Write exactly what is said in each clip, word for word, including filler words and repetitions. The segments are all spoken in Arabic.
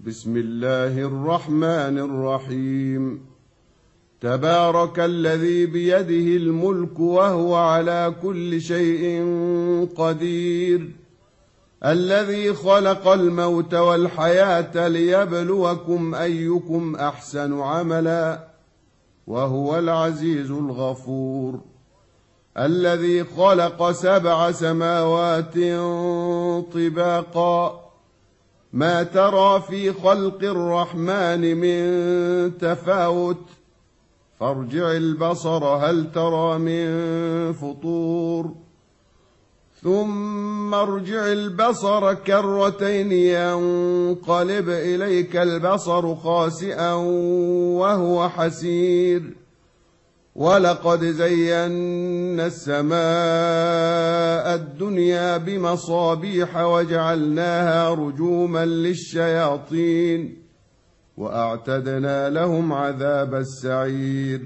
بسم الله الرحمن الرحيم. تبارك الذي بيده الملك وهو على كل شيء قدير، الذي خلق الموت والحياة ليبلوكم أيكم أحسن عملا، وهو العزيز الغفور. الذي خلق سبع سماوات طباقا، ما ترى في خلق الرحمن من تفاوت، فارجع البصر هل ترى من فطور، ثم ارجع البصر كرتين ينقلب إليك البصر خاسئا وهو حسير. ولقد زينا السماء الدنيا بمصابيح وجعلناها رجوما للشياطين، وأعتدنا لهم عذاب السعير.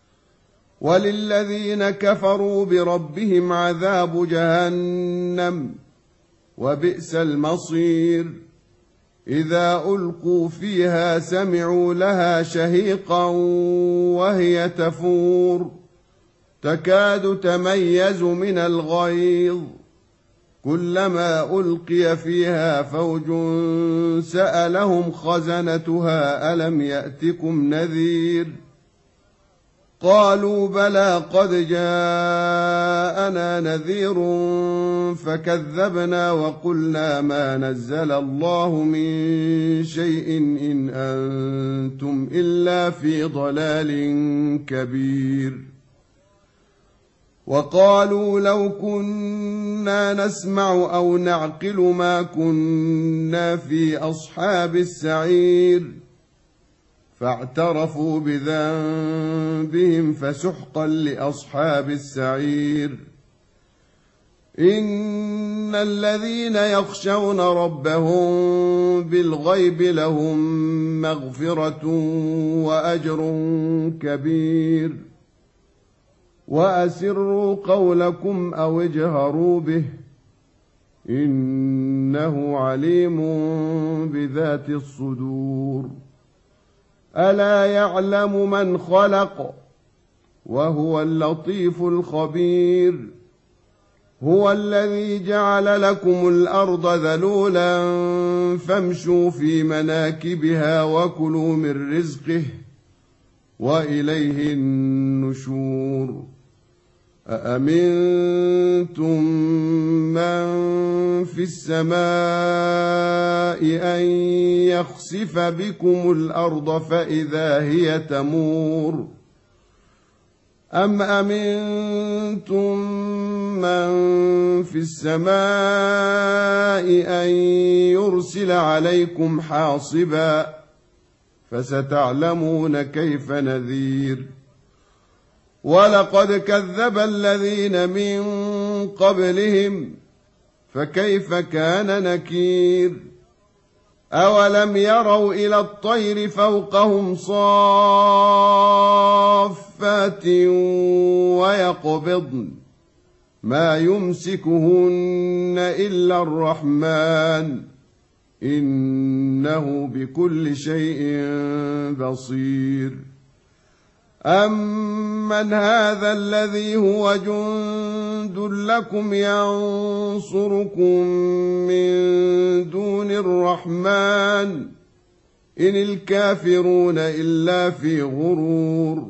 وللذين كفروا بربهم عذاب جهنم، وبئس المصير. إذا ألقوا فيها سمعوا لها شهيقا وهي تفور، تكاد تميز من الغيظ. كلما ألقي فيها فوج سألهم خزنتها ألم يأتكم نذير؟ قالوا بلى قد جاءنا نذير فكذبنا وقلنا ما نزل الله من شيء إن أنتم إلا في ضلال كبير. وقالوا لو كنا نسمع أو نعقل ما كنا في أصحاب السعير، فاعترفوا بذنبهم فسحقا لأصحاب السعير. إن الذين يخشون ربهم بالغيب لهم مغفرة وأجر كبير. وأسروا قولكم أو اجهروا به، إنه عليم بذات الصدور. ألا يعلم من خلق وهو اللطيف الخبير. هو الذي جعل لكم الأرض ذلولا فامشوا في مناكبها وكلوا من رزقه وإليه النشور. أأمنتم من في السماء أن يخسف بكم الأرض فإذا هي تمور، أم أمنتم من في السماء أن يرسل عليكم حاصبا، فستعلمون كيف نذير. ولقد كذب الذين من قبلهم فكيف كان نكير. أولم يروا إلى الطير فوقهم صافات ويقبضن ما يمسكهن إلا الرحمن، إنه بكل شيء بصير. أمن هذا الذي هو جند لكم ينصركم من دون الرحمن، إن الكافرون إلا في غرور.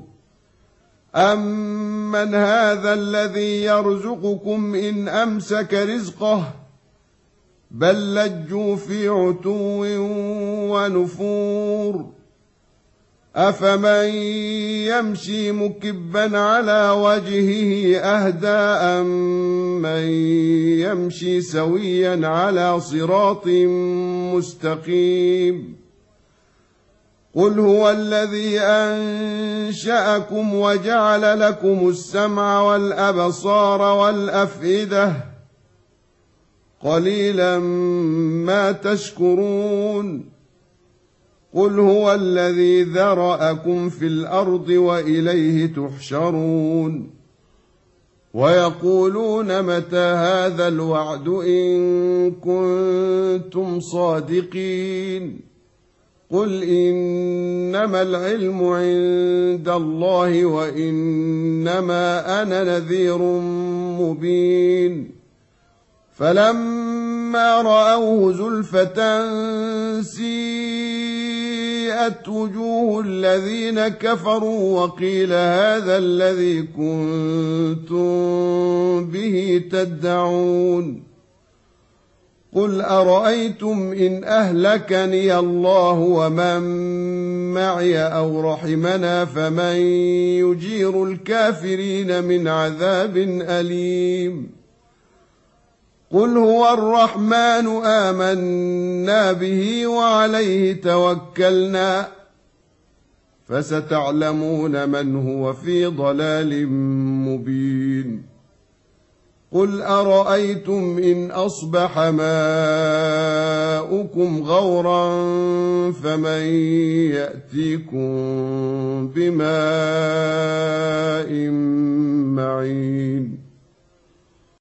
أمن هذا الذي يرزقكم إن أمسك رزقه، بل لجوا في عتو ونفور. أفمن يمشي مكبا على وجهه أهدى أمن يمشي سويا على صراط مستقيم؟ قل هو الذي أنشأكم وجعل لكم السمع والأبصار والأفئدة، قليلا ما تشكرون. قل هو الذي ذرأكم في الأرض وإليه تحشرون. ويقولون متى هذا الوعد إن كنتم صادقين؟ قل إنما العلم عند الله وإنما أنا نذير مبين فلما رأوه زلفة سيئت وجوه الذين كفروا وقيل هذا الذي كنتم به تدعون قل أرأيتم إن أهلكني الله ومن معي أو رحمنا فمن يجير الكافرين من عذاب أليم قل هو الرحمن آمنا به وعليه توكلنا فستعلمون من هو في ضلال مبين قل أرأيتم إن أصبح ماؤكم غورا فمن يأتيكم بماء معين